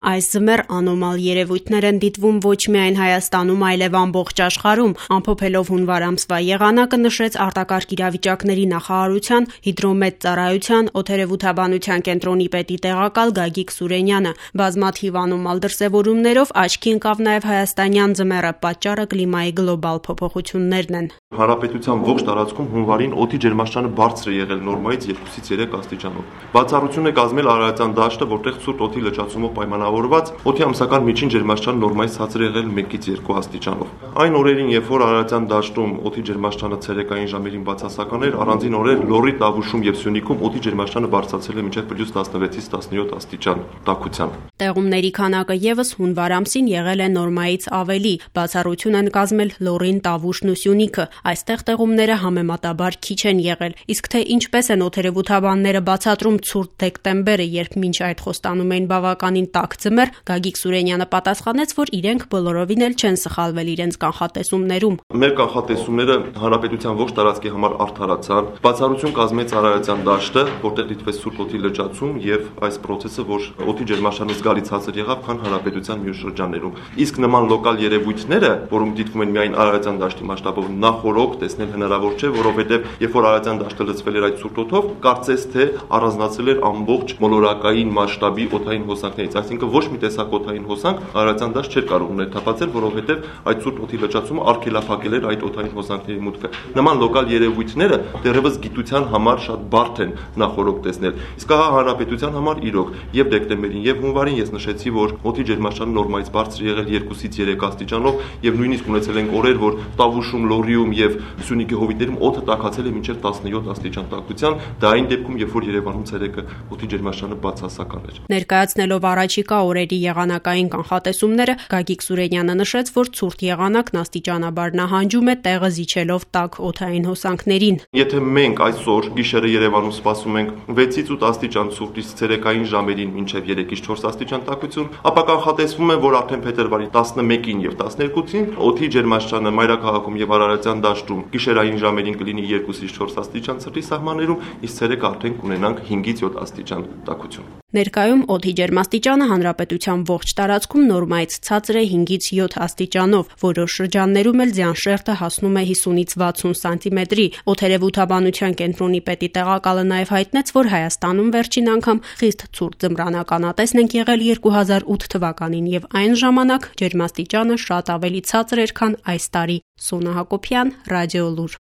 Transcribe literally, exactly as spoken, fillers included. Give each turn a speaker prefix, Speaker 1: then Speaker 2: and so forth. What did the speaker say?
Speaker 1: Այս ձմեռ անոմալ երևույթներ են դիտվում ոչ միայն Հայաստանում, այլև ամբողջ աշխարհում, ամփոփելով հունվար ամսվա եղանակը նշեց արտակարգ իրավիճակների նախարարության հիդրոմեծծառայության օդերևութաբանության կենտրոնի պետի տեղակալ Գագիկ Սուրենյանը։ Բազմաթիվ անոմալ դրսևորումներով աչքի ընկավ նաև հայաստանյան ձմեռը, պատճառը կլիմայի գլոբալ փոփոխություններն են։
Speaker 2: Հանրապետության ողջ տարածքում հունվարին օդի ջերմաստիճանը բարձր է եղել նորմայից երկուսից երեք աստիճանով։ Բացառություն է կազմել Արարատյան դաշտը, որտեղ ցուրտ օդի լճացումով պայմանավորված օդի ամսական միջին ջերմաստիճանը նորմայից ցածր է եղել մեկից երկու աստիճանով։ Այն օրերին, երբ որ Արարատյան դաշտում օդի ջերմաստիճանը ցերեկային ժամերին բացասական էր, առանձին օրեր Լոռի, Տավուշում եւ Սյունիքում օդի ջերմաստիճանը բարձրացել է մինչեւ պլյուս տասնվեցից տասնյոթ աստիճան տաքության։
Speaker 1: Տեղումների քանակը եւս հունվար ամսին եղել է նորմայից ավելի, բացառություն են կազմել Լոռին, Տավուշն ու Սյունիքը։ Այստեղ տեղումները համեմատաբար քիչ են եղել, իսկ թե ինչպես են օդերևութաբանները բացատրում ցուրտ դեկտեմբերը, երբ մինչ այդ խոստանում էին բավականին տաք ձմեռ, Գագիկ Սուրենյանը պատասխանեց, որ իրենք բոլորովին էլ չեն սխալվել իրենց կանխատեսումներում։
Speaker 2: Մեր կանխատեսումները հանրապետության ողջ տարածքի համար արդարացան, բացառություն կազմեց Արարատյան դաշտը, որտեղ դիտվեց ցուրտ օդի լճացում եւ այս process-ը, որ օդի ջերմաստիճանը զգալի ցածր եղավ, քան հանրապետության մյուս շրջաններում։ Իսկ նման լոկալ երևույթները, որոնք դիտվում են միայն Արարատյան դաշտի մասշտաբով, նախորոք տեսնել հնարավոր չէ, որովհետեւ երբ որ Արարատյան դաշտը լցվել էր այդ ցուրտ օդով, կարծես թե առանձնացել էր ամբողջ մոլորակային մասշտաբի օդային հոսանքներից, այսինքն ոչ մի տեսակ օդային հոսանք Արարատյան դաշտ չէր կարող ներթափանցել, որովհետեւ այդ ցուրտ օդի լճացումը արգելափակել էր այդ օդային հոսանքների մուտքը։ Նման լոկալ երևույթները դեռևս գիտության համար շատ բարդ են նախորոք տեսնել։ Իսկ ահա հանրապետության համար իրոք եւ դեկտեմբերին եւ հունվարին ես նշեցի, որ օդի ջերմաստիճանը նորմայից բարձր եղել երկուսից երեք աստիճանով եւ նույնիսկ ունեցել ենք օրեր, որ Տավուշում, Լոռիում եւ Սյունիքի հովիտներում օդը տաքացել է մինչեւ տասնյոթ աստիճան տաքության, դա այն դեպքում, երբ որ Երևանում ցերեկը օդի ջերմաստիճանը բացասական էր։
Speaker 1: Ներկայացնելով առաջիկա օրերի եղանակային կանխատեսումները, Գագիկ Սուրենյանը նշեց, որ ցուրտ եղանակն աստիճանաբար նահանջում է, տեղը զիջելով տաք օդային հոսանքներին։
Speaker 2: Եթե մենք այսօր գիշերը Երևանում սպասում ենք վեցից ութ աստիճան ցուրտից ցերեկային ժամերին մինչև երեքից չորս աստիճան տաքություն, ապա կանխատեսվում է, որ արդեն փետրվարի տասնմեկին եւ տասներկուսին օդի ջերմաստիճանը մայրաքաղաքում եւ Արարատյան դաշտում գիշերային ժամերին կլինի երկուսից չորս աստիճան ցրտի սահմաններում, իսկ ցերեկը արդեն կունենանք հինգից յոթ աստիճան տաքություն։
Speaker 1: Ներկայում օդի ջերմաստիճանը հանրապետության ողջ տարածքում նորմայից ցածր է հինգից յոթ աստիճանով, որոշ շրջաններում էլ ձյան շերտը հասնում է հիսունից վաթսուն սանտիմետրի։ Օդերևութաբանության կենտրոնի պետի տեղակալը նաև հայտնեց, որ Հայաստանում վերջին անգամ խիստ ցուրտ ձմռանականատեսն ենք եղել երկու հազար ութ թվականին եւ այն ժամանակ ջերմաստիճանը շատ ավելի ցածր էր, քան այս տարի։ Սոնա Հակոբյան, Ռադիոլուր։